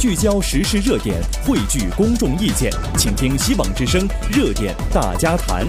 聚焦时事热点，汇聚公众意见，请听希望之声热点大家谈。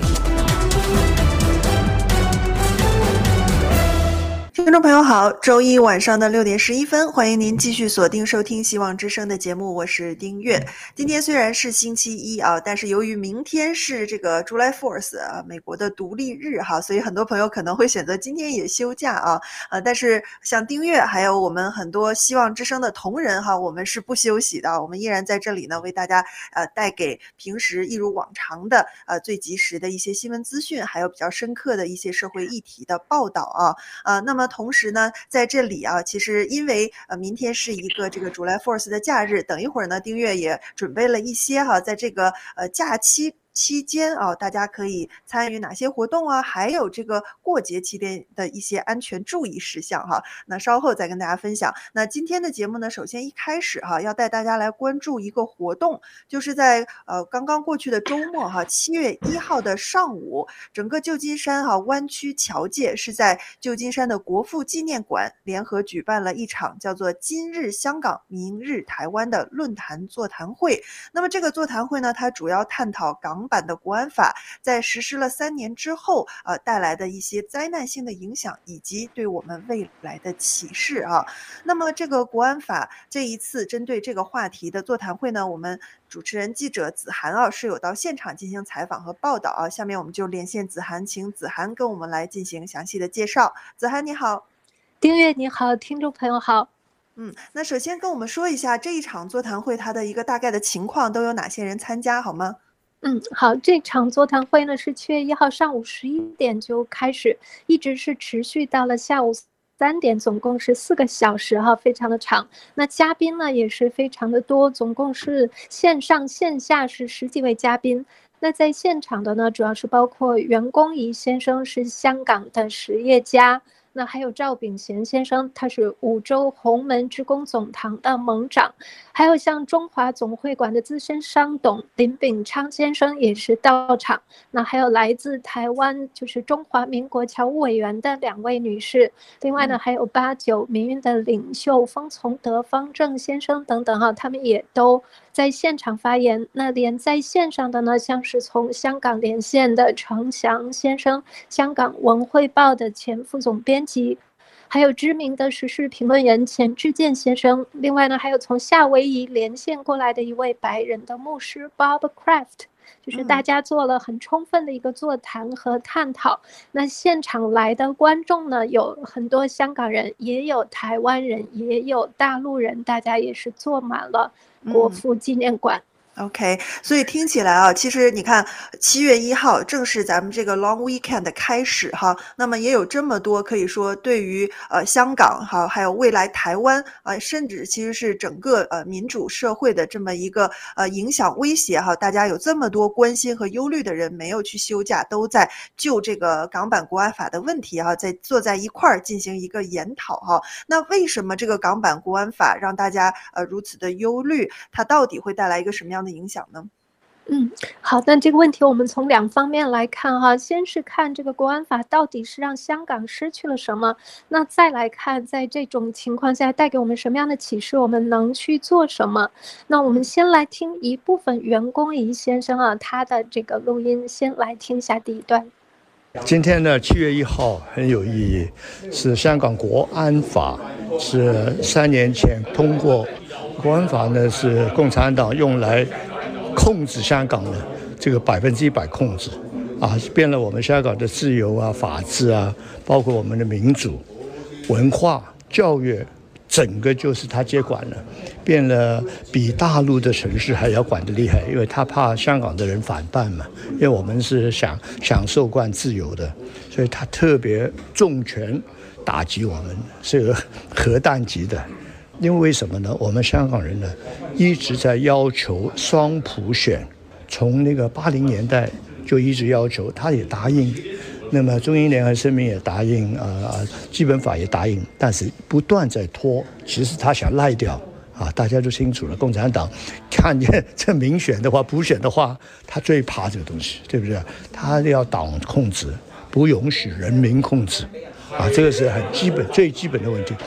听众朋友好，周一晚上的6点11分，欢迎您继续锁定收听希望之声的节目，我是丁月。今天虽然是星期一啊，但是由于明天是这个 July 4th 啊，美国的独立日哈，所以很多朋友可能会选择今天也休假啊。但是像丁月还有我们很多希望之声的同仁哈，我们是不休息的，我们依然在这里呢，为大家带给平时一如往常的最及时的一些新闻资讯，还有比较深刻的一些社会议题的报道啊。那么同时呢，在这里啊，其实因为明天是一个这个 July 4th 的假日，等一会儿呢，丁月也准备了一些在这个假期间啊，大家可以参与哪些活动啊？还有这个过节期间的一些安全注意事项哈。那稍后再跟大家分享。那今天的节目呢，首先一开始要带大家来关注一个活动，就是在刚刚过去的周末7月1号的上午，整个旧金山湾区侨界是在旧金山的国父纪念馆联合举办了一场叫做"今日香港，明日台湾"的论坛座谈会。那么这个座谈会呢，它主要探讨港版的国安法在实施了3年之后带来的一些灾难性的影响，以及对我们未来的启示啊。那么这个国安法这一次针对这个话题的座谈会呢，我们主持人记者子涵是有到现场进行采访和报道啊。下面我们就连线子涵，请子涵跟我们来进行详细的介绍。子涵你好。 丁月你好，听众朋友好。 那首先跟我们说一下这一场座谈会它的一个大概的情况，都有哪些人参加好吗？ 好，这场座谈会呢是7月1号上午11点就开始，一直是持续到了下午3点，总共是4个小时非常的长。那嘉宾呢也是非常的多，总共是线上线下是10几位嘉宾。那在现场的呢，主要是包括袁弓夷先生，是香港的实业家。那还有赵炳贤先生，他是五洲洪门职工总堂的盟长，还有像中华总会馆的资深商董林炳昌先生也是到场。那还有来自台湾就是中华民国侨务委员的2位女士，另外呢还有89民运的领袖封从德、方正先生等等他们也都在现场发言。那连在线上的呢，像是从香港连线的程翔先生，香港文汇报的前副总编辑，还有知名的时事评论员钱志健先生。另外呢，还有从夏威夷连线过来的一位白人的牧师 Bob Kraft， 就是大家做了很充分的一个座谈和探讨。那现场来的观众呢，有很多香港人，也有台湾人，也有大陆人，大家也是坐满了国父纪念馆。 OK， 所以听起来其实你看7月1号正是咱们这个 Long Weekend 的开始那么也有这么多可以说对于香港还有未来台湾甚至其实是整个民主社会的这么一个影响威胁大家有这么多关心和忧虑的人没有去休假，都在就这个港版国安法的问题坐在一块儿进行一个研讨那为什么这个港版国安法让大家如此的忧虑？它到底会带来一个什么样的影响呢？ 好，那这个问题我们从2方面来看先是看这个国安法到底是让香港失去了什么，那再来看在这种情况下带给我们什么样的启示，我们能去做什么。那我们先来听一部分袁弓夷先生他的这个录音，先来听一下第一段。 今天的7月1号很有意义，是香港国安法是3年前通过。国安法呢是共产党用来控制香港的这个100%控制变了我们香港的自由法治包括我们的民主、文化、教育，整个就是他接管了，变了比大陆的城市还要管得厉害，因为他怕香港的人反叛嘛，因为我们是享受惯自由的，所以他特别重拳打击我们，是个核弹级的。因为什么呢？我们香港人呢一直在要求双普选，从那个80年代就一直要求，他也答应，那么中英联合声明也答应，基本法也答应，但是不断在拖。其实他想赖掉大家都清楚了，共产党看见这民选的话、普选的话，他最怕这个东西，对不对？他要党控制，不允许人民控制这个是很基本、最基本的问题。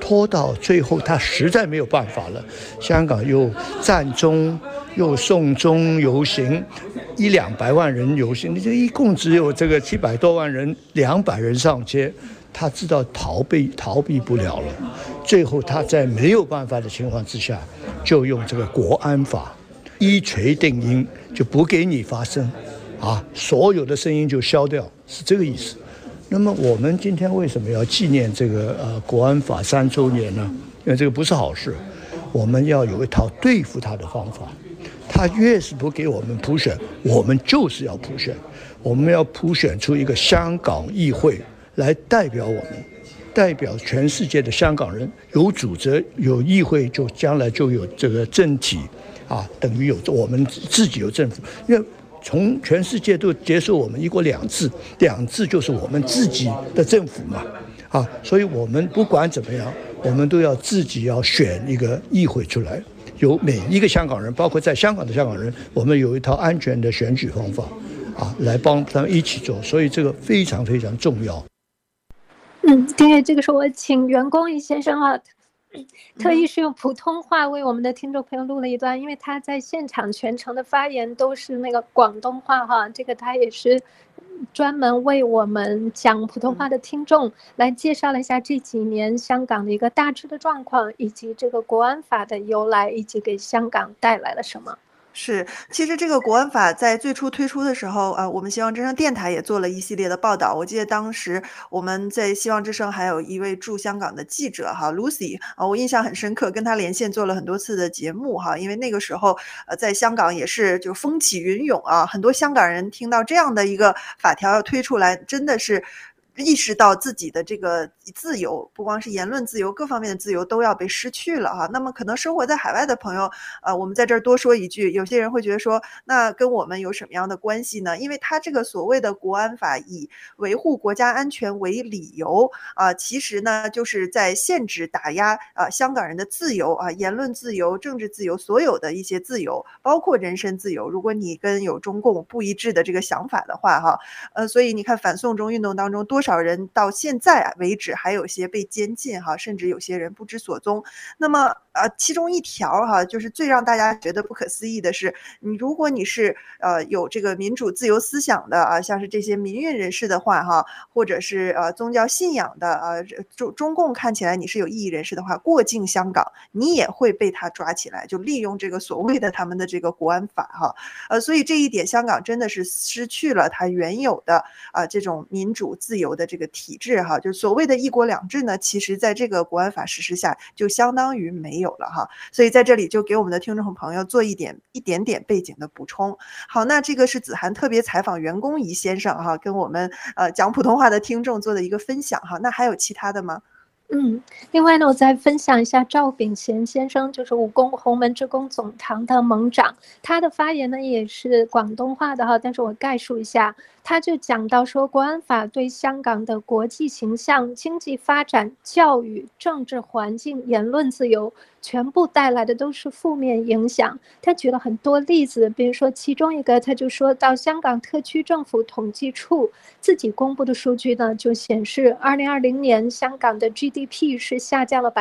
拖到最后他实在没有办法了，香港又战中又送中游行，100-200万人游行，你这一共只有这个700多万人，200人上街，他知道逃避不了了，最后他在没有办法的情况之下，就用这个国安法一锤定音，就不给你发声啊，所有的声音就消掉，是这个意思。那么我们今天为什么要纪念这个国安法3周年呢？因为这个不是好事，我们要有一套对付他的方法。他越是不给我们普选，我们就是要普选，我们要普选出一个香港议会来代表我们，代表全世界的香港人，有组织有议会，就将来就有这个政体啊，等于有我们自己有政府，因为从全世界都接受我们1国2制，2制就是我们自己的政府嘛，啊，所以我们不管怎么样，我们都要自己要选一个议会出来，由每一个香港人，包括在香港的香港人，我们有一套安全的选举方法，啊，来帮他们一起做，所以这个非常非常重要。 丁月，这个时候我请袁公义先生啊，特意是用普通话为我们的听众朋友录了一段，因为他在现场全程的发言都是那个广东话哈，这个他也是专门为我们讲普通话的听众来介绍了一下这几年香港的一个大致的状况，以及这个国安法的由来，以及给香港带来了什么。 是，其实这个国安法在最初推出的时候，我们希望之声电台也做了一系列的报道。我记得当时我们在希望之声还有一位驻香港的记者哈 Lucy 我印象很深刻，跟她连线做了很多次的节目哈。因为那个时候在香港也是就风起云涌啊，很多香港人听到这样的一个法条要推出来，真的是意识到自己的这个自由，不光是言论自由，各方面的自由都要被失去了哈。那么可能生活在海外的朋友，我们在这儿多说一句，有些人会觉得说，那跟我们有什么样的关系呢？因为他这个所谓的国安法以维护国家安全为理由其实呢就是在限制打压香港人的自由言论自由、政治自由，所有的一些自由，包括人身自由。如果你跟有中共不一致的这个想法的话哈，所以你看反送中运动当中多少人到现在为止还有些被监禁哈，甚至有些人不知所踪。那么其中一条哈，就是最让大家觉得不可思议的是，如果你是有这个民主自由思想的像是这些民运人士的话哈，或者是宗教信仰的中共看起来你是有异议人士的话，过境香港你也会被他抓起来，就利用这个所谓的他们的这个国安法哈。所以这一点香港真的是失去了它原有的这种民主自由的这个体制哈，就是所谓的1国2制呢，其实在这个国安法实施下就相当于没有了哈。所以在这里就给我们的听众朋友做一点点背景的补充。好，那这个是子涵特别采访袁公仪先生哈，跟我们讲普通话的听众做的一个分享哈。那还有其他的吗？ 另外呢，我再分享一下赵炳贤先生，就是武功洪门之功总堂的盟长，他的发言呢也是广东话的哈，但是我概述一下，他就讲到说，国安法对香港的国际形象、经济发展、教育、政治环境、言论自由全部带来的都是负面影响。他举了很多例子，比如说其中一个，他就说到香港特区政府统计处自己公布的数据呢，就显示2020年香港的 GDP 是下降了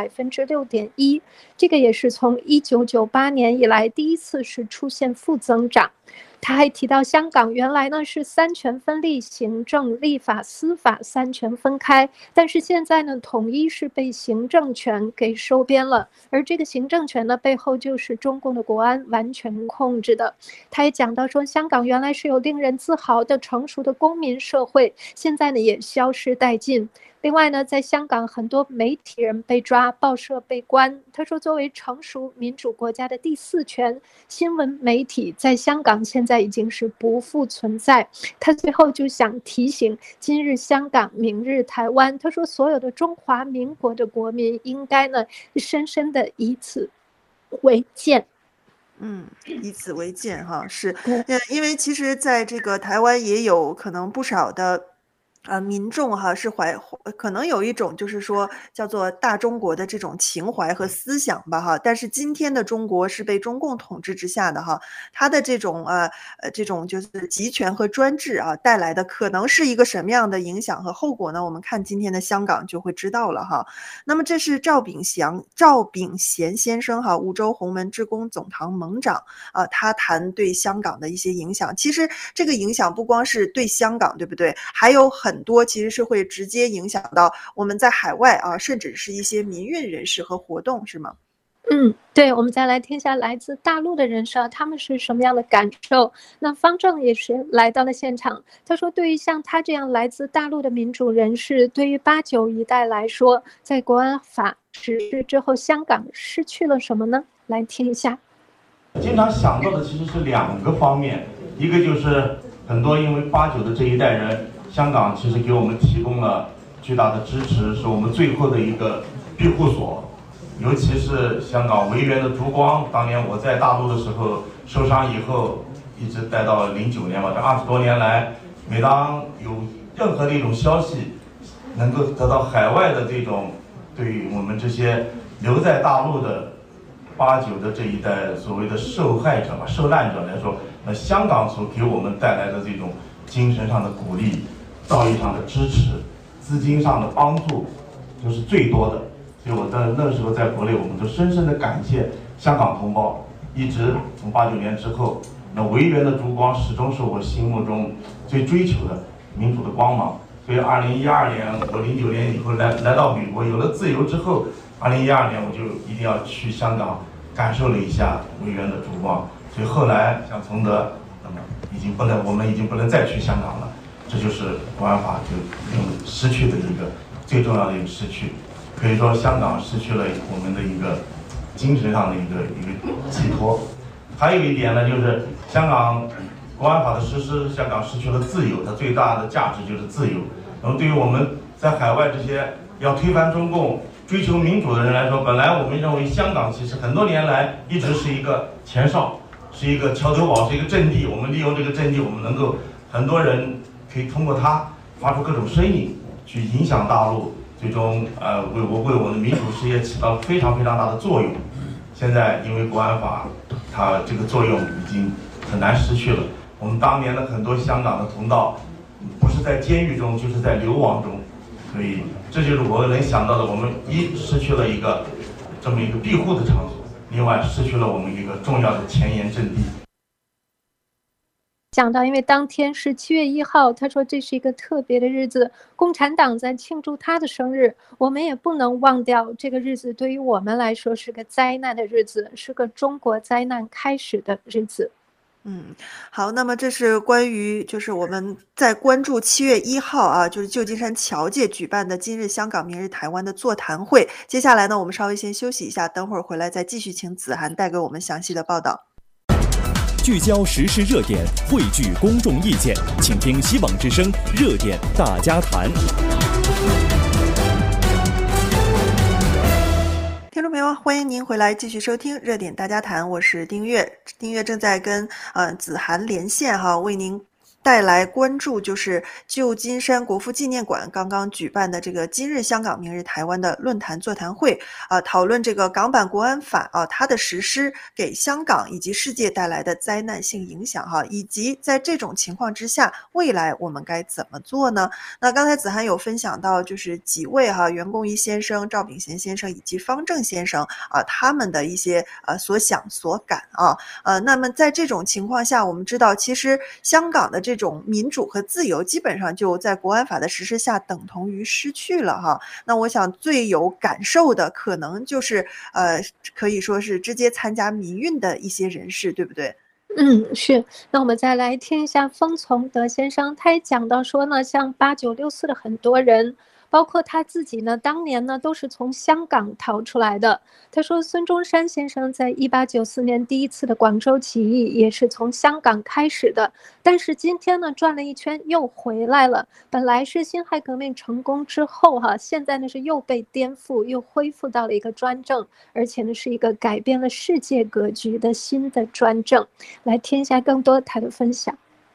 6.1%，这个也是从1998年以来第一次是出现负增长。他还提到香港原来呢是三权分立，行政、立法、司法三权分开，但是现在呢统一是被行政权给收编了，而这个行政权呢背后就是中共的国安完全控制的。他也讲到说，香港原来是有令人自豪的成熟的公民社会，现在呢也消失殆尽。另外呢，在香港很多媒体人被抓，报社被关。他说，作为成熟民主国家的第4权，新闻媒体在香港现在已经是不复存在。他最后就想提醒，今日香港，明日台湾。他说，所有的中华民国的国民应该呢，深深的以此为鉴。 以此为鉴哈，是，因为其实在这个台湾也有可能不少的民众哈是可能有一种就是说叫做大中国的这种情怀和思想吧哈，但是今天的中国是被中共统治之下的哈，它的这种就是集权和专制啊带来的可能是一个什么样的影响和后果呢？我们看今天的香港就会知道了哈。那么这是赵炳贤先生哈，梧州洪门职工总堂盟长他谈对香港的一些影响。其实这个影响不光是对香港，对不对？还有很多其实是会直接影响到我们在海外甚至是一些民运人士和活动，是吗？ 对，我们再来听一下来自大陆的人士他们是什么样的感受。那方正也是来到了现场，他说对于像他这样来自大陆的民主人士，对于89一代来说，在国安法实施之后，香港失去了什么呢？来听一下。 经常想到的其实是2个方面，一个就是很多因为89的这一代人，香港其实给我们提供了巨大的支持，是我们最后的一个庇护所。尤其是香港维园的烛光，当年我在大陆的时候受伤以后，一直待到09年吧，这20多年来，每当有任何的一种消息能够得到海外的这种对于我们这些留在大陆的89的这一代所谓的受害者吧、受难者来说，那香港所给我们带来的这种精神上的鼓励、教育上的支持、资金上的帮助，就是最多的。所以我在那时候在国内，我们就深深的感谢香港同胞，一直从89年之后，那维园的烛光始终是我心目中最追求的民主的光芒。所以2012年，我09年以后来到美国，有了自由之后，2012年我就一定要去香港感受了一下维园的烛光。所以后来像崇德，那么我们已经不能再去香港了，这就是国安法就失去的一个最重要的一个失去。可以说香港失去了我们的一个精神上的一个寄托。还有一点呢，就是香港国安法的实施，香港失去了自由，它最大的价值就是自由。那么对于我们在海外这些要推翻中共、追求民主的人来说，本来我们认为香港其实很多年来一直是一个前哨，是一个桥头堡，是一个阵地。我们利用这个阵地，我们能够很多人可以通过它发出各种声音，去影响大陆。最终为我们的民主事业起到非常非常大的作用。现在因为国安法，它这个作用已经很难失去了。我们当年的很多香港的同道，不是在监狱中，就是在流亡中。所以这就是我能想到的，我们失去了这么一个庇护的场所，另外失去了我们一个重要的前沿阵地。 讲到因为当天是7月1号，他说这是一个特别的日子，共产党在庆祝他的生日，我们也不能忘掉这个日子对于我们来说是个灾难的日子，是个中国灾难开始的日子。 好，那么这是关于就是我们在关注7月1号就是旧金山侨界举办的今日香港明日台湾的座谈会。接下来呢，我们稍微先休息一下，等会儿回来再继续请子涵带给我们详细的报道。 聚焦时事热点，汇聚公众意见，请听希望之声热点大家谈。 听众朋友，欢迎您回来继续收听热点大家谈，我是丁月。丁月正在跟子涵连线为您带来关注，就是旧金山国父纪念馆刚刚举办的这个今日香港明日台湾的论坛座谈会讨论这个港版国安法它的实施给香港以及世界带来的灾难性影响以及在这种情况之下未来我们该怎么做呢？那刚才子涵有分享到就是几位袁公仪先生、赵炳贤先生以及方正先生他们的一些所想所感那么在这种情况下，我们知道其实香港的这种民主和自由基本上就在国安法的实施下等同于失去了那我想最有感受的可能就是可以说是直接参加民运的一些人士，对不对？ 是。那我们再来听一下封从德先生，他也讲到说呢，像8964的很多人，包括他自己呢，当年呢都是从香港逃出来的。他说孙中山先生在1894年第一次的广州起义也是从香港开始的，但是今天呢转了一圈又回来了。本来是辛亥革命成功之后现在呢是又被颠覆，又恢复到了一个专政，而且呢是一个改变了世界格局的新的专政。来听一下更多他的分享。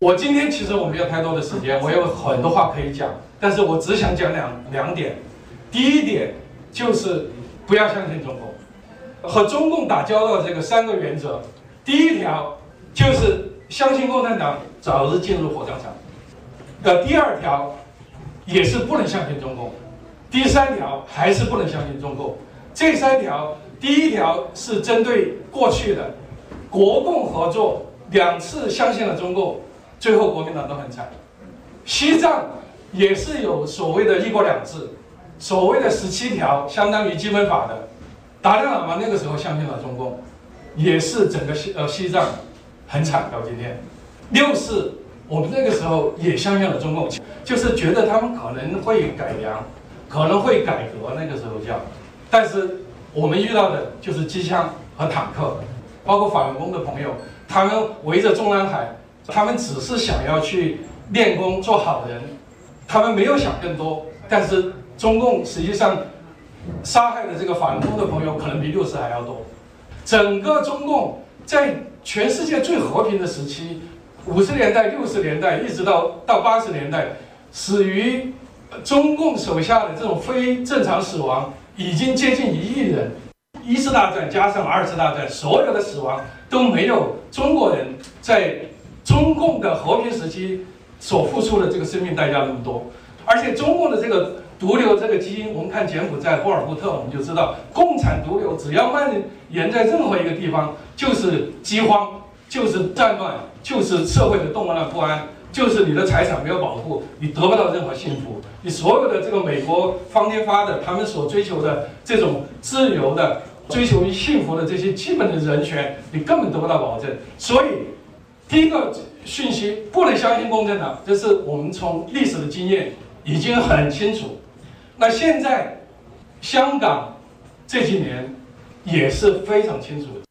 我今天其实我没有太多的时间，我有很多话可以讲，但是我只想讲两点。第一点就是不要相信中共，和中共打交道这个3个原则。第一条就是相信共产党早日进入火葬场。第2条也是不能相信中共。第3条还是不能相信中共。这3条，第1条是针对过去的国共合作2次相信了中共，最后国民党都很惨。西藏也是有所谓的1国2制，所谓的17条相当于基本法的，达赖喇嘛那个时候相信了中共，也是整个西藏很惨到今天。6四我们那个时候也相信了中共，就是觉得他们可能会改良，可能会改革，那个时候叫，但是我们遇到的就是机枪和坦克，包括法轮功的朋友，他们围着中南海，他们只是想要去练功做好人，他们没有想更多。但是中共实际上杀害的这个法轮功的朋友可能比6四还要多。整个中共在全世界最和平的时期，50年代、60年代，一直到80年代，死于中共手下的这种非正常死亡已经接近1亿人。1次大战加上2次大战，所有的死亡都没有中国人在中共的和平时期所付出的这个生命代价那么多。而且中共的这个毒瘤这个基因，我们看柬埔寨、波尔布特，我们就知道，共产毒瘤只要蔓延在任何一个地方，就是饥荒，就是战乱，就是社会的动乱不安，就是你的财产没有保护，你得不到任何幸福，你所有的这个美国方天发的他们所追求的这种自由的、追求幸福的这些基本的人权，你根本得不到保证。所以，第一个讯息不能相信共产党，这是我们从历史的经验已经很清楚。那现在香港这几年也是非常清楚的。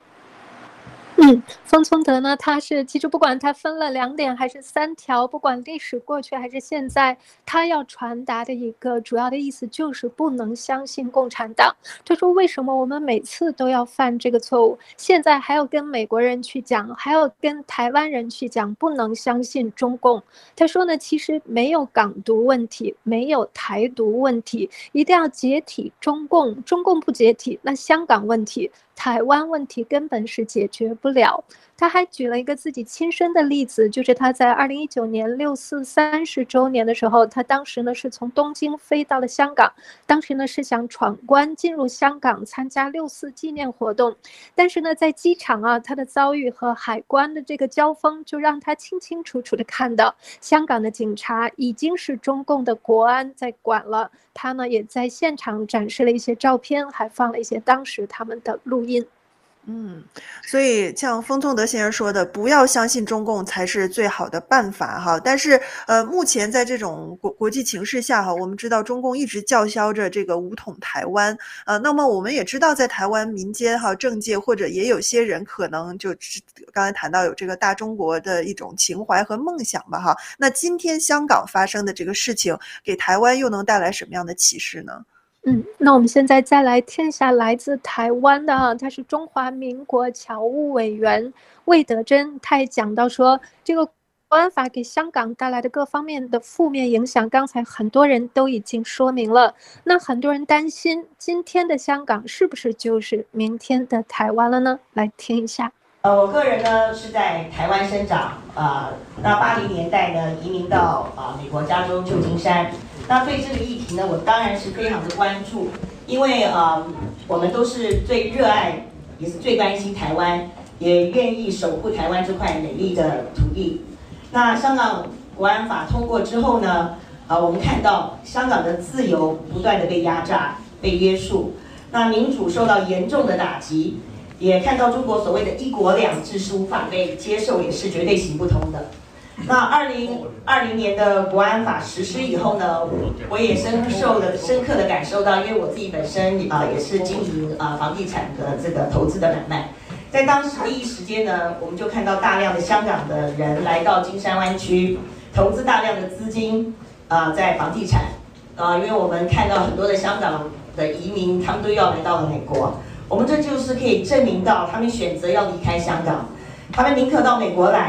方聪德呢，他是其实不管他分了2点还是3条，不管历史过去还是现在，他要传达的一个主要的意思就是不能相信共产党。他说为什么我们每次都要犯这个错误，现在还要跟美国人去讲，还要跟台湾人去讲不能相信中共。他说呢，其实没有港独问题，没有台独问题，一定要解体中共，中共不解体，那香港问题、台湾问题根本是解决不了。他还举了一个自己亲身的例子，就是他在2019年6四30周年的时候，他当时呢是从东京飞到了香港，当时呢是想闯关进入香港参加6四纪念活动，但是呢在机场啊，他的遭遇和海关的这个交锋就让他清清楚楚的看到，香港的警察已经是中共的国安在管了。他呢也在现场展示了一些照片，还放了一些当时他们的录音。 所以像方聪德先生说的，不要相信中共才是最好的办法哈。但是目前在这种国际情势下哈，我们知道中共一直叫嚣着这个武统台湾，那么我们也知道在台湾民间哈政界或者也有些人可能就刚才谈到有这个大中国的一种情怀和梦想吧哈。那今天香港发生的这个事情，给台湾又能带来什么样的启示呢？ 那我们现在再来听一下来自台湾的他是中华民国侨务委员魏德珍，他也讲到说，这个国安法给香港带来的各方面的负面影响，刚才很多人都已经说明了。那很多人担心，今天的香港是不是就是明天的台湾了呢？来听一下。 我个人呢是在台湾生长，那80年代呢移民到美国加州旧金山。那对这个议题呢，我当然是非常的关注，因为我们都是最热爱，也是最关心台湾，也愿意守护台湾这块美丽的土地。那香港国安法通过之后呢，我们看到香港的自由不断的被压榨、被约束，那民主受到严重的打击，也看到中国所谓的1国2制是无法被接受，也是绝对行不通的。那2020年的国安法实施以后呢，我也深刻的感受到，因为我自己本身也是经营房地产的这个投资的买卖，在当时第一时间呢，我们就看到大量的香港的人来到金山湾区，投资大量的资金在房地产因为我们看到很多的香港的移民，他们都要来到了美国，我们这就是可以证明到他们选择要离开香港，他们宁可到美国来。不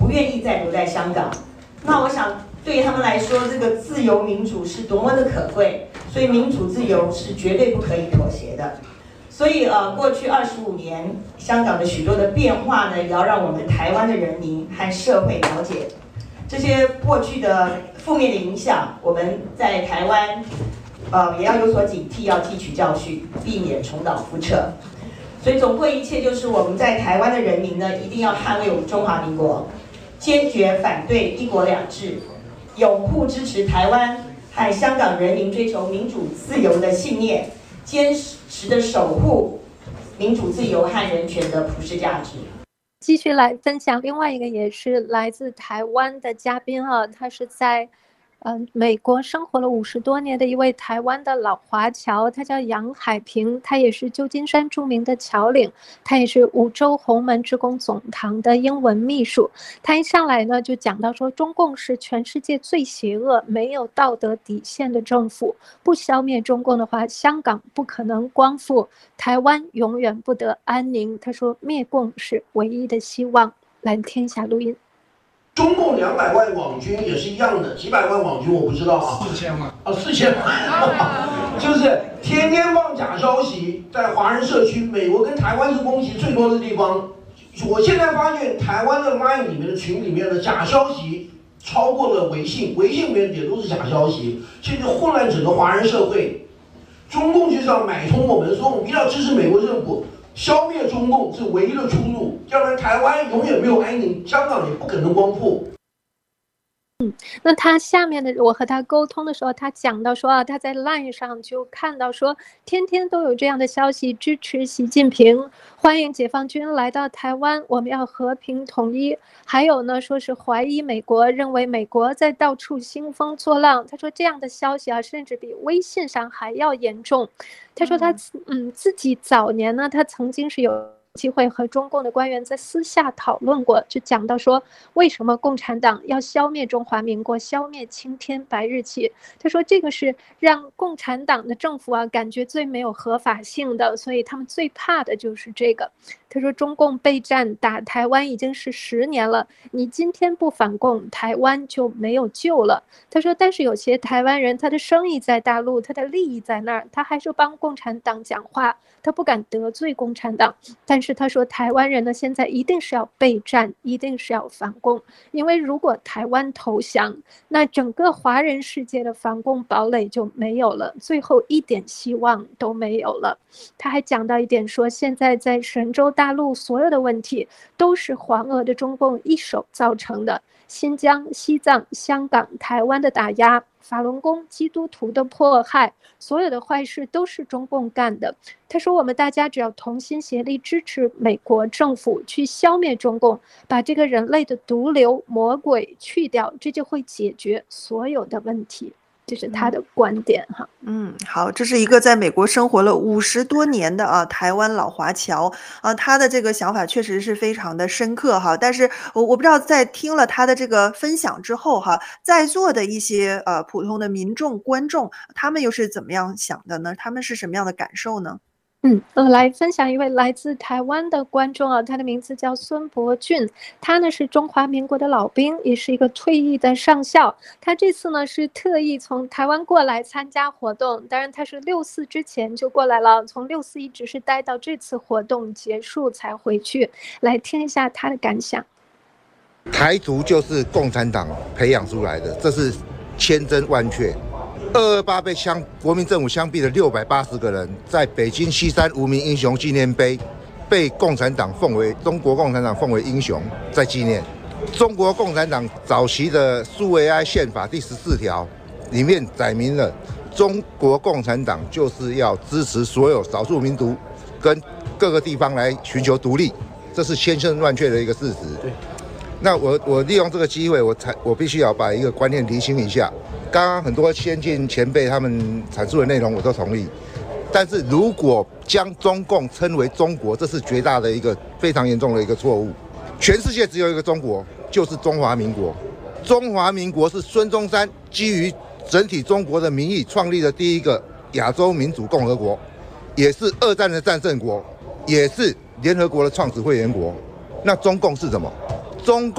不愿意再留在香港。那我想对他们来说，这个自由民主是多么的可贵，所以民主自由是绝对不可以妥协的。所以过去25年，香港的许多的变化呢，也要让我们台湾的人民和社会了解这些过去的负面的影响。我们在台湾，也要有所警惕，要汲取教训，避免重蹈覆辙。所以总归一切，就是我们在台湾的人民呢，一定要捍卫我们中华民国，坚决反对一国两制，拥护支持台湾和香港人民追求民主自由的信念，坚持的守护民主自由和人权的普世价值。 继续来分享另外一个也是来自台湾的嘉宾啊，他是在美国生活了50多年的一位台湾的老华侨，他叫杨海平，他也是旧金山著名的侨领，他也是五洲洪门志工总堂的英文秘书。他一上来呢就讲到说，中共是全世界最邪恶、没有道德底线的政府，不消灭中共的话，香港不可能光复，台湾永远不得安宁。他说灭共是唯一的希望。来听一下录音。 中共200万网军也是一样的，几百万网军我不知道啊 ，4000万啊，4000万，就是天天放假消息，在华人社区，美国跟台湾是攻击最多的地方。我现在发现台湾的 LINE 里面的群里面的假消息超过了微信，微信里面也都是假消息，现在混乱整个华人社会。中共就是要买通我们，说我们一定要支持美国政府。消灭中共是唯一的出路，要不然台湾永远没有安宁，香港也不可能光复。 那他下面的我和他沟通的时候，他讲到说他在 LINE 上就看到说，天天都有这样的消息支持习近平，欢迎解放军来到台湾，我们要和平统一。还有呢，说是怀疑美国，认为美国在到处兴风作浪。他说这样的消息甚至比微信上还要严重。他说他自己早年呢，他曾经是有机会和中共的官员在私下讨论过，就讲到说为什么共产党要消灭中华民国，消灭青天白日旗。他说这个是让共产党的政府感觉最没有合法性的，所以他们最怕的就是这个。他说中共备战打台湾已经是10年了，你今天不反共，台湾就没有救了。他说但是有些台湾人他的生意在大陆，他的利益在那儿，他还是帮共产党讲话，他不敢得罪共产党。但是他说台湾人呢，现在一定是要备战，一定是要反共，因为如果台湾投降，那整个华人世界的反共堡垒就没有了，最后一点希望都没有了。他还讲到一点说，现在在神州大陆所有的问题都是黄俄的中共一手造成的，新疆、西藏、香港、台湾的打压，法轮功、基督徒的迫害，所有的坏事都是中共干的。他说我们大家只要同心协力支持美国政府去消灭中共，把这个人类的毒瘤魔鬼去掉，这就会解决所有的问题。这是他的观点哈。 好，这是一个在美国生活了50多年的台湾老华侨他的这个想法确实是非常的深刻哈。但是我不知道在听了他的这个分享之后哈，在座的一些普通的民众观众，他们又是怎么样想的呢？他们是什么样的感受呢？ 来分享一位来自台湾的观众他的名字叫孙博俊，他呢是中华民国的老兵，也是一个退役的上校。他这次呢是特意从台湾过来参加活动，当然他是6·4之前就过来了，从6·4一直是待到这次活动结束才回去。来听一下他的感想。 台独就是共产党培养出来的，这是千真万确。228被国民政府枪毙的680个人，在北京西山无名英雄纪念碑被中国共产党奉为英雄，在纪念。中国共产党早期的苏维埃宪法第14条里面载明了，中国共产党就是要支持所有少数民族跟各个地方来寻求独立，这是千真万确的一个事实。那我利用这个机会，我必须要把一个观念厘清一下。刚刚很多先进前辈他们阐述的内容我都同意，但是如果将中共称为中国，这是绝大的一个非常严重的一个错误。全世界只有一个中国，就是中华民国。中华民国是孙中山基于整体中国的名义创立的第一个亚洲民主共和国，也是2战的战胜国，也是联合国的创始会员国。那中共是什么？中共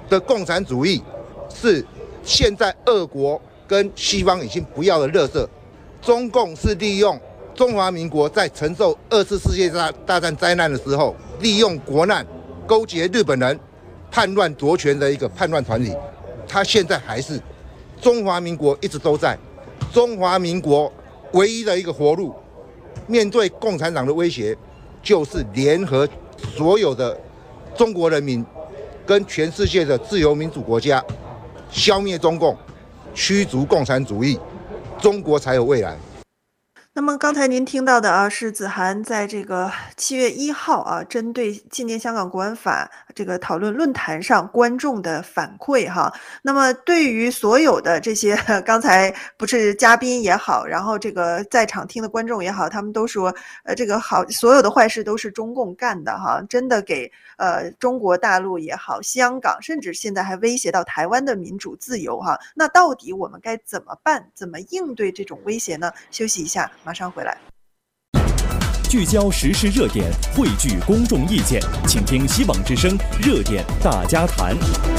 的共产主义是现在俄国跟西方已经不要的垃圾。中共是利用中华民国在承受2次世界大战灾难的时候，利用国难勾结日本人叛乱夺权的一个叛乱团体。他现在还是中华民国一直都在，中华民国唯一的一个活路，面对共产党的威胁，就是联合所有的中国人民跟全世界的自由民主国家，消灭中共，驱逐共产主义，中国才有未来。 那么刚才您听到的是子涵在这个7月1号针对纪念香港国安法这个讨论论坛上观众的反馈哈。那么对于所有的这些刚才不是嘉宾也好，然后这个在场听的观众也好，他们都说这个所有的坏事都是中共干的哈，真的给中国大陆也好，香港甚至现在还威胁到台湾的民主自由哈。那到底我们该怎么办？怎么应对这种威胁呢？休息一下，马上回来。 聚焦时事热点，汇聚公众意见，请听希望之声热点大家谈。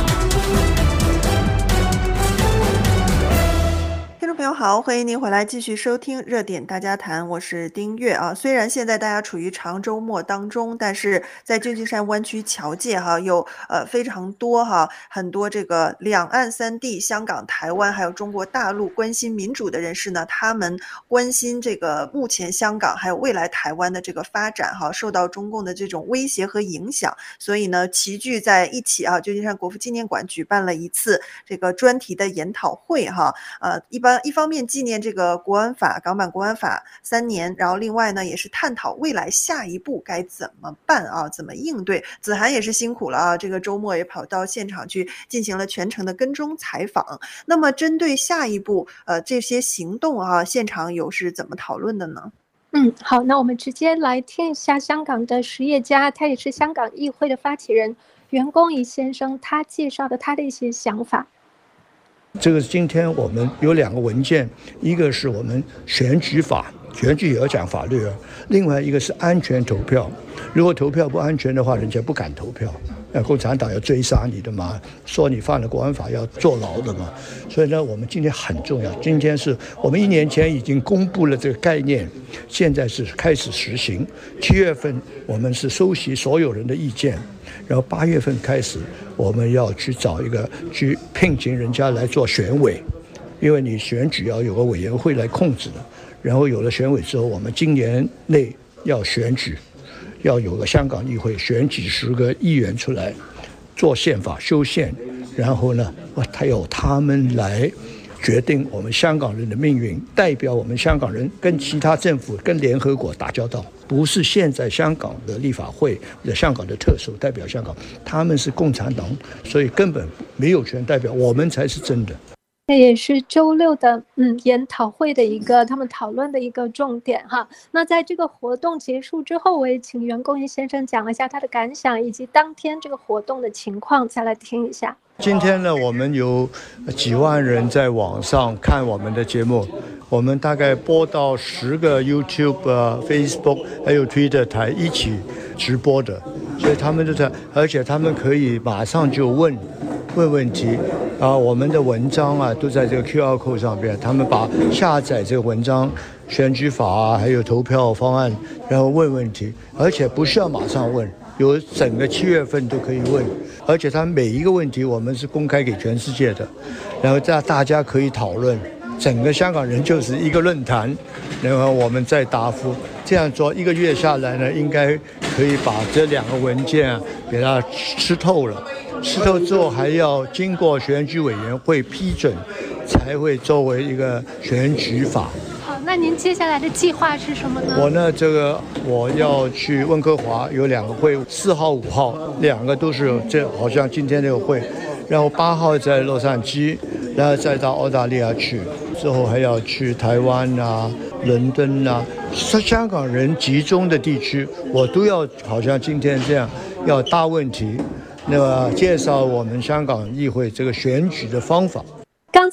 听众朋友好，欢迎您回来继续收听热点大家谈，我是丁月啊。虽然现在大家处于长周末当中，但是在旧金山湾区侨界有非常多很多这个两岸三地香港、台湾还有中国大陆关心民主的人士呢，他们关心这个目前香港还有未来台湾的这个发展受到中共的这种威胁和影响，所以呢齐聚在一起旧金山国父纪念馆举办了一次这个专题的研讨会一方面纪念这个国安法港版国安法3年，然后另外呢也是探讨未来下一步该怎么办怎么应对。子涵也是辛苦了这个周末也跑到现场去进行了全程的跟踪采访。那么针对下一步这些行动现场有是怎么讨论的呢？ 好，那我们直接来听一下香港的实业家，他也是香港议会的发起人袁公仪先生，他介绍的他的一些想法。 这个今天我们有2个文件，一个是我们选举法，选举也要讲法律另外一个是安全投票。如果投票不安全的话，人家不敢投票，共产党要追杀你的嘛，说你犯了国安法要坐牢的嘛。所以呢，我们今天很重要，今天是我们1年前已经公布了这个概念，现在是开始实行。7月份我们是收集所有人的意见，然后8月份开始我们要去找去聘请人家来做选委，因为你选举要有个委员会来控制的。然后有了选委之后，我们今年内要选举，要有个香港议会选几10个议员出来做宪法修宪，然后呢他们来决定我们香港人的命运，代表我们香港人跟其他政府跟联合国打交道，不是现在香港的立法会的香港的特首代表香港，他们是共产党，所以根本没有权代表，我们才是真的。 这也是周6的研讨会的一个他们讨论的一个重点那在这个活动结束之后，我也请袁公仪先生讲了一下他的感想以及当天这个活动的情况，再来听一下。 今天呢，我们有几万人在网上看我们的节目，我们大概播到10个 YouTube、Facebook 还有 Twitter 台一起直播的，所以他们而且他们可以马上就问问题我们的文章都在这个 QR code 上边，他们下载这个文章、选举法还有投票方案，然后问问题，而且不需要马上问，有整个7月份都可以问，而且他每一个问题我们是公开给全世界的，然后大家可以讨论，整个香港人就是一个论坛，然后我们再答复，这样做1个月下来呢，应该可以把这2个文件给它吃透了。吃透之后还要经过选举委员会批准，才会作为一个选举法。 好，那您接下来的计划是什么呢？ 我要去温哥华有2个会，4号、5号2个都是好像今天这个会，然后8号在洛杉矶，然后再到澳大利亚去，之后还要去台湾伦敦香港人集中的地区，我都要好像今天这样要大问题。那么介绍我们香港议会这个选举的方法。 刚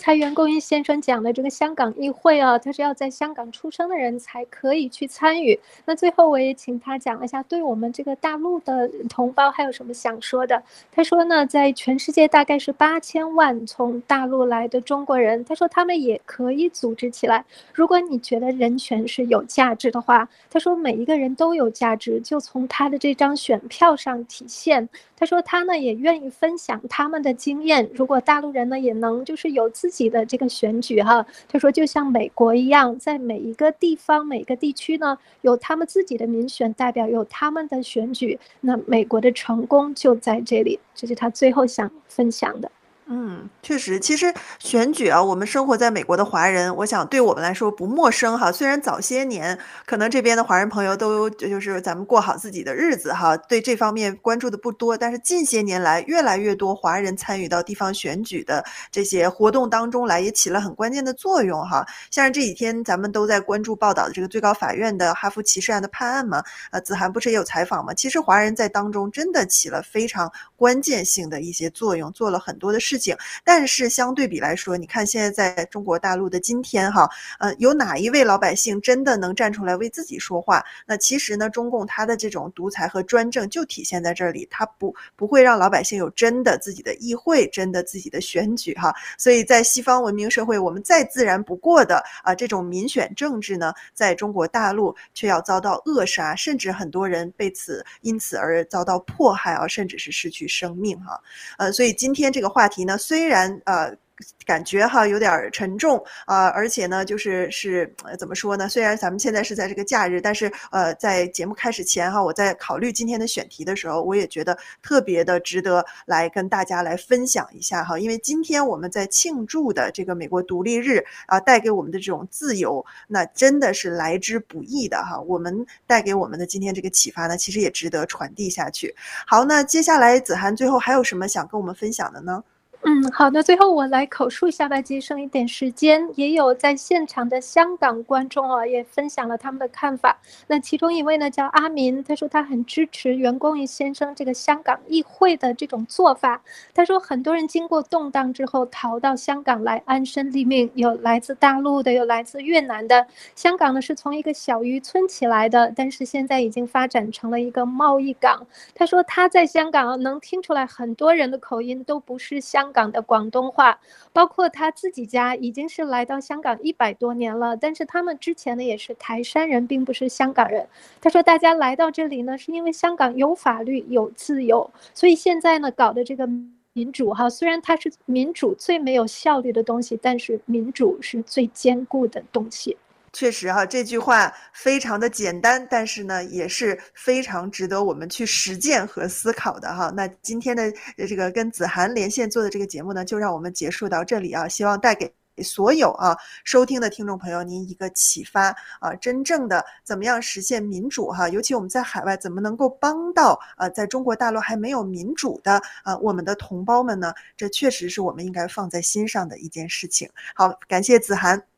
才袁弓夷先生讲的这个香港议会啊，他是要在香港出生的人才可以去参与。那最后我也请他讲一下对我们这个大陆的同胞还有什么想说的。他说呢，在全世界大概是8000万从大陆来的中国人，他说他们也可以组织起来。如果你觉得人权是有价值的话，他说每一个人都有价值，就从他的这张选票上体现。他说他呢也愿意分享他们的经验，如果大陆人呢也能就是有自己的这个选举哈，他说就像美国一样，在每一个地方每个地区呢有他们自己的民选代表，有他们的选举，那美国的成功就在这里，这是他最后想分享的。 确实，其实选举啊，我们生活在美国的华人，我想对我们来说不陌生哈。虽然早些年可能这边的华人朋友都就是咱们过好自己的日子哈，对这方面关注的不多，但是近些年来，越来越多华人参与到地方选举的这些活动当中来，也起了很关键的作用哈。像是这几天咱们都在关注报道的这个最高法院的哈佛歧视案的判案嘛，子涵不是也有采访吗？其实华人在当中真的起了非常关键性的一些作用，做了很多的事情。但是相对比来说，你看现在在中国大陆的今天哈，有哪一位老百姓真的能站出来为自己说话？那其实呢，中共它的这种独裁和专政就体现在这里，它不会让老百姓有真的自己的议会，真的自己的选举哈。所以在西方文明社会，我们再自然不过的这种民选政治呢，在中国大陆却要遭到扼杀，甚至很多人因此而遭到迫害啊，甚至是失去生命哈。所以今天这个话题呢，虽然感觉哈有点沉重而且呢就是怎么说呢？虽然咱们现在是在这个假日，但是在节目开始前哈，我在考虑今天的选题的时候，我也觉得特别的值得来跟大家来分享一下哈。因为今天我们在庆祝的这个美国独立日带给我们的这种自由，那真的是来之不易的哈。我们带给我们的今天这个启发呢，其实也值得传递下去。好，那接下来子涵最后还有什么想跟我们分享的呢？ 好的，最后我来口述一下吧，节省一点时间。也有在现场的香港观众也分享了他们的看法。那其中一位呢叫阿民，他说他很支持袁弓夷先生这个香港议会的这种做法。他说很多人经过动荡之后逃到香港来安身立命，有来自大陆的，有来自越南的。香港呢是从一个小渔村起来的，但是现在已经发展成了一个贸易港。他说他在香港能听出来很多人的口音都不是香港的广东话，包括他自己家已经是来到香港100多年了，但是他们之前呢也是台山人，并不是香港人。他说大家来到这里呢是因为香港有法律有自由，所以现在呢搞的这个民主哈，虽然它是民主最没有效率的东西，但是民主是最坚固的东西。 确实哈，这句话非常的简单，但是呢也是非常值得我们去实践和思考的哈。那今天的这个跟子涵连线做的这个节目呢，就让我们结束到这里啊，希望带给所有收听的听众朋友您一个启发真正的怎么样实现民主哈，尤其我们在海外怎么能够帮到在中国大陆还没有民主的我们的同胞们呢？这确实是我们应该放在心上的一件事情。好，感谢子涵。